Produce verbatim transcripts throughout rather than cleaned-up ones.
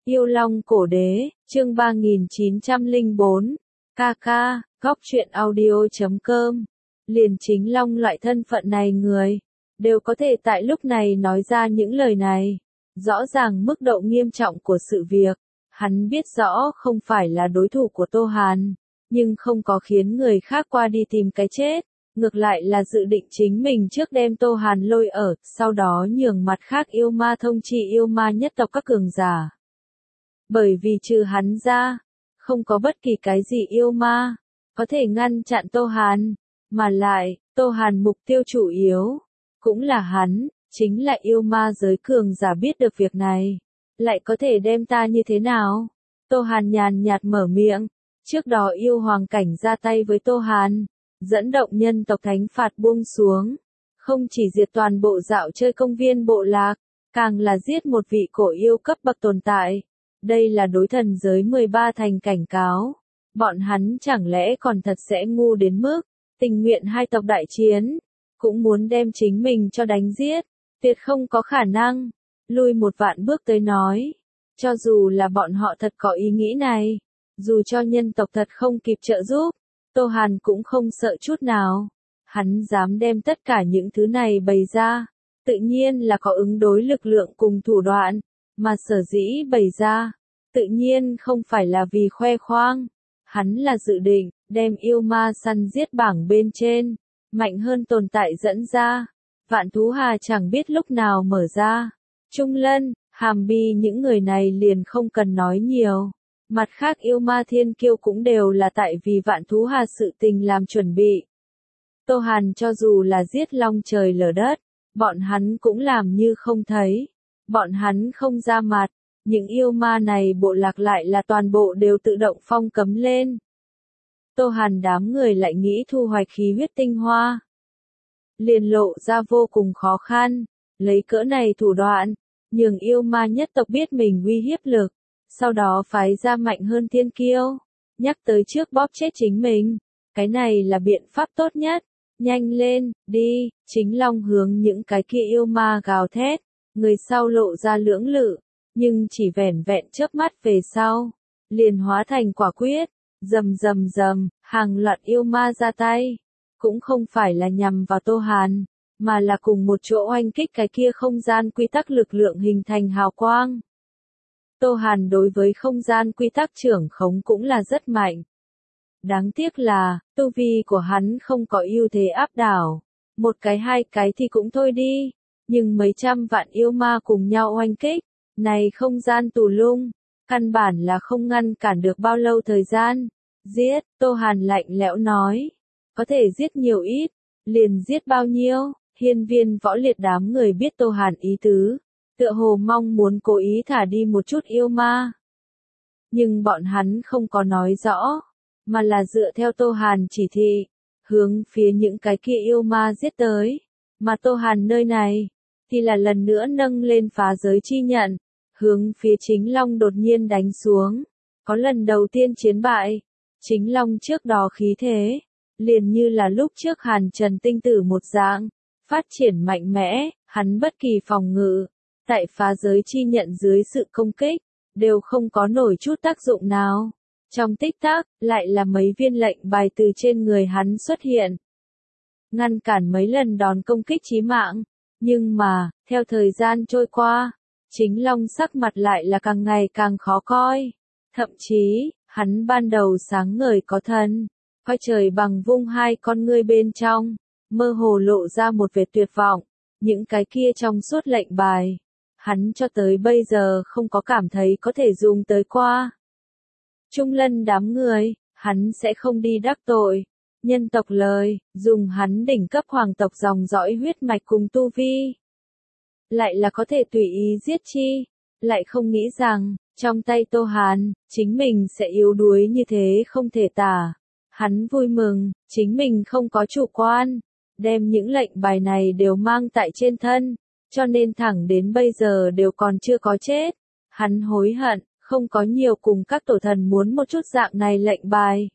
Yêu Long Cổ Đế, chương ba nghìn chín trăm lẻ bốn, ca ca, góc truyện audio.com. Liền chính Long loại thân phận này người, đều có thể tại lúc này nói ra những lời này. Rõ ràng mức độ nghiêm trọng của sự việc, hắn biết rõ không phải là đối thủ của Tô Hàn, nhưng không có khiến người khác qua đi tìm cái chết. Ngược lại là dự định chính mình trước đem Tô Hàn lôi ở, sau đó nhường mặt khác yêu ma thông chi yêu ma nhất tộc các cường giả. Bởi vì trừ hắn ra, không có bất kỳ cái gì yêu ma có thể ngăn chặn Tô Hàn, mà lại, Tô Hàn mục tiêu chủ yếu cũng là hắn, chính là yêu ma giới cường giả biết được việc này, lại có thể đem ta như thế nào? Tô Hàn nhàn nhạt mở miệng, trước đó yêu hoàng cảnh ra tay với Tô Hàn, dẫn động nhân tộc thánh phạt buông xuống, không chỉ diệt toàn bộ dạo chơi công viên bộ lạc, càng là giết một vị cổ yêu cấp bậc tồn tại. Đây là đối thần giới mười ba thành cảnh cáo, bọn hắn chẳng lẽ còn thật sẽ ngu đến mức, tình nguyện hai tộc đại chiến, cũng muốn đem chính mình cho đánh giết, tuyệt không có khả năng. Lui một vạn bước tới nói, cho dù là bọn họ thật có ý nghĩ này, dù cho nhân tộc thật không kịp trợ giúp, Tô Hàn cũng không sợ chút nào. Hắn dám đem tất cả những thứ này bày ra, tự nhiên là có ứng đối lực lượng cùng thủ đoạn, mà sở dĩ bày ra, tự nhiên không phải là vì khoe khoang. Hắn là dự định, đem yêu ma săn giết bảng bên trên, mạnh hơn tồn tại dẫn ra. Vạn Thú Hà chẳng biết lúc nào mở ra. Trung Lân, Hàm Bi những người này liền không cần nói nhiều. Mặt khác yêu ma thiên kiêu cũng đều là tại vì Vạn Thú Hà sự tình làm chuẩn bị. Tô Hàn cho dù là giết long trời lở đất, bọn hắn cũng làm như không thấy. Bọn hắn không ra mặt, những yêu ma này bộ lạc lại là toàn bộ đều tự động phong cấm lên. Tô Hàn đám người lại nghĩ thu hoạch khí huyết tinh hoa, liền lộ ra vô cùng khó khăn, lấy cỡ này thủ đoạn, nhường yêu ma nhất tộc biết mình uy hiếp lực, sau đó phái ra mạnh hơn thiên kiêu, nhắc tới trước bóp chết chính mình, cái này là biện pháp tốt nhất. Nhanh lên, đi, chính Long hướng những cái kia yêu ma gào thét, người sau lộ ra lưỡng lự, nhưng chỉ vẻn vẹn chớp mắt về sau, liền hóa thành quả quyết, rầm rầm rầm, hàng loạt yêu ma ra tay, cũng không phải là nhằm vào Tô Hàn, mà là cùng một chỗ oanh kích cái kia không gian quy tắc lực lượng hình thành hào quang. Tô Hàn đối với không gian quy tắc trưởng khống cũng là rất mạnh. Đáng tiếc là, tu vi của hắn không có ưu thế áp đảo, một cái hai cái thì cũng thôi đi, nhưng mấy trăm vạn yêu ma cùng nhau oanh kích, này không gian tù lung, căn bản là không ngăn cản được bao lâu thời gian. Giết, Tô Hàn lạnh lẽo nói, có thể giết nhiều ít, liền giết bao nhiêu. Hiên Viên Võ Liệt đám người biết Tô Hàn ý tứ, tựa hồ mong muốn cố ý thả đi một chút yêu ma. Nhưng bọn hắn không có nói rõ, mà là dựa theo Tô Hàn chỉ thị, hướng phía những cái kia yêu ma giết tới. Mà Tô Hàn nơi này, thì là lần nữa nâng lên phá giới chi nhận, hướng phía chính Long đột nhiên đánh xuống. Có lần đầu tiên chiến bại, chính Long trước đó khí thế, liền như là lúc trước Hàn Trần Tinh Tử một dạng, phát triển mạnh mẽ, hắn bất kỳ phòng ngự, tại phá giới chi nhận dưới sự công kích, đều không có nổi chút tác dụng nào. Trong tích tắc, lại là mấy viên lệnh bài từ trên người hắn xuất hiện, ngăn cản mấy lần đòn công kích chí mạng. Nhưng mà, theo thời gian trôi qua, chính Long sắc mặt lại là càng ngày càng khó coi. Thậm chí, hắn ban đầu sáng ngời có thần, coi trời bằng vung hai con ngươi bên trong, mơ hồ lộ ra một vệt tuyệt vọng. Những cái kia trong suốt lệnh bài, hắn cho tới bây giờ không có cảm thấy có thể dùng tới qua. Trung Lân đám người, hắn sẽ không đi đắc tội nhân tộc lời, dùng hắn đỉnh cấp hoàng tộc dòng dõi huyết mạch cùng tu vi, lại là có thể tùy ý giết chi, lại không nghĩ rằng, trong tay Tô Hàn, chính mình sẽ yếu đuối như thế không thể tả. Hắn vui mừng, chính mình không có chủ quan, đem những lệnh bài này đều mang tại trên thân, cho nên thẳng đến bây giờ đều còn chưa có chết. Hắn hối hận, không có nhiều cùng các tổ thần muốn một chút dạng này lệnh bài.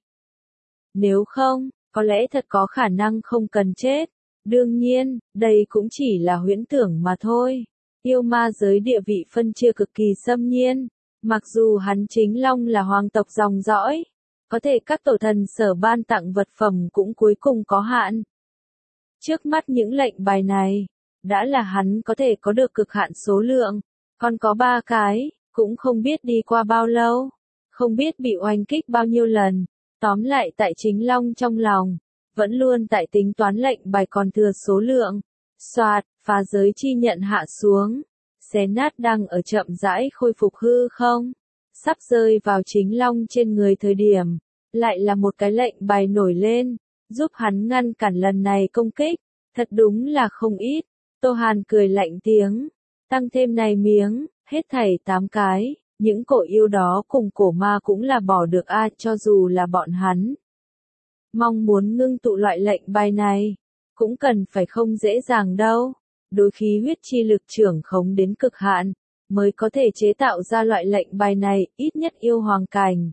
Nếu không, có lẽ thật có khả năng không cần chết. Đương nhiên, đây cũng chỉ là huyễn tưởng mà thôi. Yêu ma giới địa vị phân chia cực kỳ xâm nhiên, Mặc dù hắn chính long là hoàng tộc dòng dõi, có thể các tổ thần sở ban tặng vật phẩm cũng cuối cùng có hạn. Trước mắt những lệnh bài này, đã là hắn có thể có được cực hạn số lượng, còn có ba cái, cũng không biết đi qua bao lâu, không biết bị oanh kích bao nhiêu lần, tóm lại tại chính long trong lòng, vẫn luôn tại tính toán lệnh bài còn thừa số lượng. Soạt, phá giới chi nhận hạ xuống, xé nát đang ở chậm rãi khôi phục hư không, sắp rơi vào chính long trên người thời điểm, lại là một cái lệnh bài nổi lên, giúp hắn ngăn cản lần này công kích, thật đúng là không ít. Tô Hàn cười lạnh tiếng, tăng thêm này miếng, hết thảy tám cái, những cổ yêu đó cùng cổ ma cũng là bỏ được a, cho dù là bọn hắn. Mong muốn ngưng tụ loại lệnh bài này, cũng cần phải không dễ dàng đâu, đối khí huyết chi lực trưởng khống đến cực hạn, mới có thể chế tạo ra loại lệnh bài này, ít nhất yêu hoàng cảnh.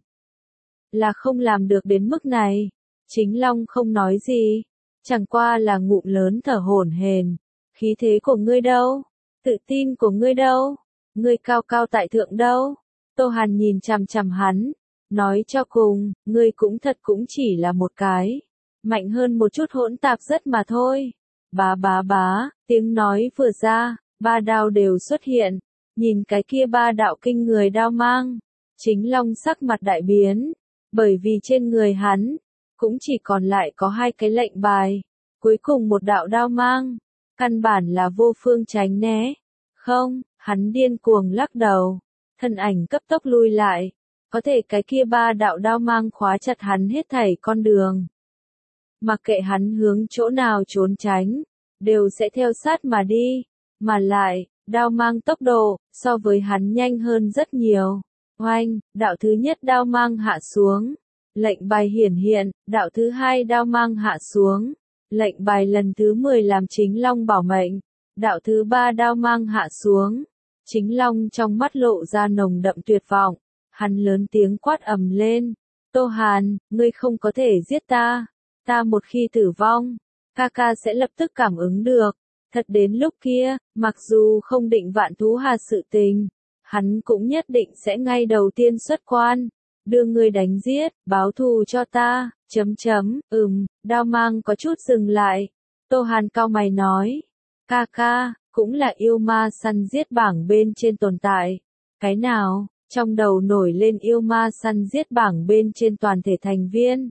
Là không làm được đến mức này, chính long không nói gì, chẳng qua là ngụm lớn thở hổn hển. Khí thế của ngươi đâu? Tự tin của ngươi đâu? Ngươi cao cao tại thượng đâu? Tô Hàn nhìn chằm chằm hắn, nói cho cùng, ngươi cũng thật cũng chỉ là một cái, mạnh hơn một chút hỗn tạp rất mà thôi. Bá bá bá, tiếng nói vừa ra, ba đao đều xuất hiện, nhìn cái kia ba đạo kinh người đao mang, chính long sắc mặt đại biến, bởi vì trên người hắn, cũng chỉ còn lại có hai cái lệnh bài, cuối cùng một đạo đao mang. Căn bản là vô phương tránh né. Không, hắn điên cuồng lắc đầu. Thân ảnh cấp tốc lui lại. Có thể cái kia ba đạo đao mang khóa chặt hắn hết thảy con đường. Mặc kệ hắn hướng chỗ nào trốn tránh, đều sẽ theo sát mà đi. Mà lại, đao mang tốc độ, so với hắn nhanh hơn rất nhiều. Oanh, đạo thứ nhất đao mang hạ xuống. Lệnh bài hiển hiện, đạo thứ hai đao mang hạ xuống. Lệnh bài lần thứ mười làm chính long bảo mệnh, đạo thứ ba đao mang hạ xuống, chính long trong mắt lộ ra nồng đậm tuyệt vọng, hắn lớn tiếng quát ầm lên, Tô Hàn, ngươi không có thể giết ta, ta một khi tử vong, ca ca sẽ lập tức cảm ứng được, thật đến lúc kia, mặc dù không định vạn thú hà sự tình, hắn cũng nhất định sẽ ngay đầu tiên xuất quan. Đưa ngươi đánh giết, báo thù cho ta, chấm chấm, ừm, đao mang có chút dừng lại. Tô Hàn cau mày nói, ca ca, cũng là yêu ma săn giết bảng bên trên tồn tại. Cái nào, trong đầu nổi lên yêu ma săn giết bảng bên trên toàn thể thành viên.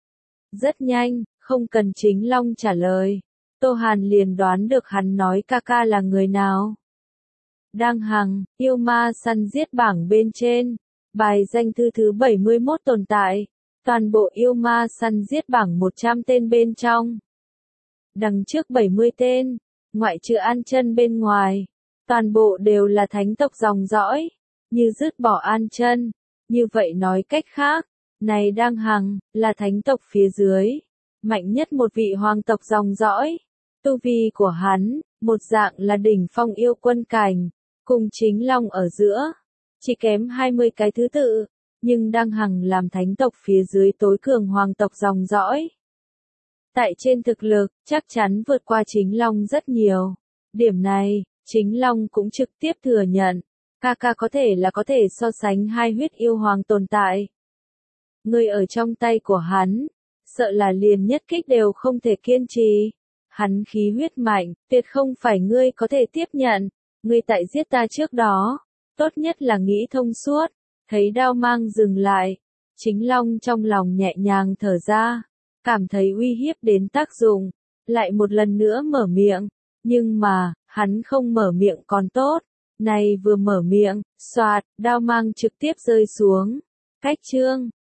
Rất nhanh, không cần chính long trả lời. Tô Hàn liền đoán được hắn nói ca ca là người nào. Đang Hằng, yêu ma săn giết bảng bên trên. Bài danh thư thứ bảy mươi mốt tồn tại, toàn bộ yêu ma săn giết bảng một trăm tên bên trong. Đằng trước bảy mươi tên, ngoại trừ An Chân bên ngoài, toàn bộ đều là thánh tộc dòng dõi, như dứt bỏ An Chân, như vậy nói cách khác, này Đang Hằng, là thánh tộc phía dưới, mạnh nhất một vị hoàng tộc dòng dõi, tu vi của hắn, một dạng là đỉnh phong yêu quân cảnh, cùng chính long ở giữa. Chỉ kém hai mươi cái thứ tự, nhưng Đang Hằng làm thánh tộc phía dưới tối cường hoàng tộc dòng dõi. Tại trên thực lực, chắc chắn vượt qua chính long rất nhiều. Điểm này, chính long cũng trực tiếp thừa nhận, ca ca có thể là có thể so sánh hai huyết yêu hoàng tồn tại. Người ở trong tay của hắn, sợ là liền nhất kích đều không thể kiên trì. Hắn khí huyết mạnh, tuyệt không phải ngươi có thể tiếp nhận, ngươi tại giết ta trước đó. Tốt nhất là nghĩ thông suốt, thấy đao mang dừng lại, chính long trong lòng nhẹ nhàng thở ra, cảm thấy uy hiếp đến tác dụng, lại một lần nữa mở miệng, nhưng mà, hắn không mở miệng còn tốt, này vừa mở miệng, xoạt, đao mang trực tiếp rơi xuống, cách chương.